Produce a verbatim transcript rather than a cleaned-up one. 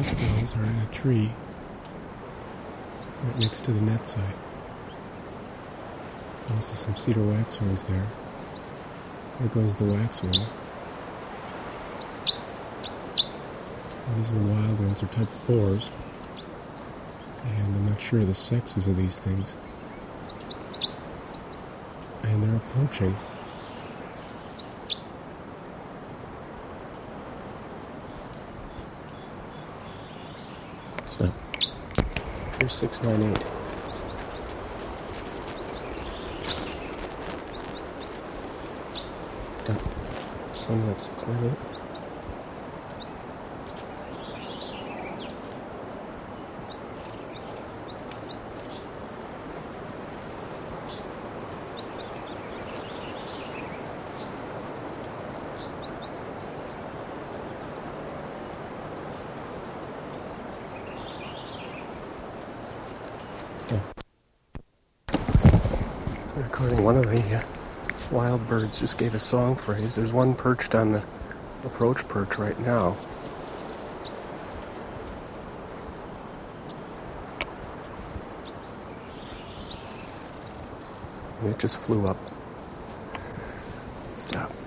housebills are in a tree right next to the net site. Also some cedar waxwings there. There goes the waxwing. These are the wild ones, they're type fours. And I'm not sure of the sexes of these things. And they're approaching. Stop. Here's six nine eight. Stop. One minute, six nine eight. So recording one of the uh, wild birds just gave a song phrase. There's one perched on the approach perch right now. And it just flew up. Stop.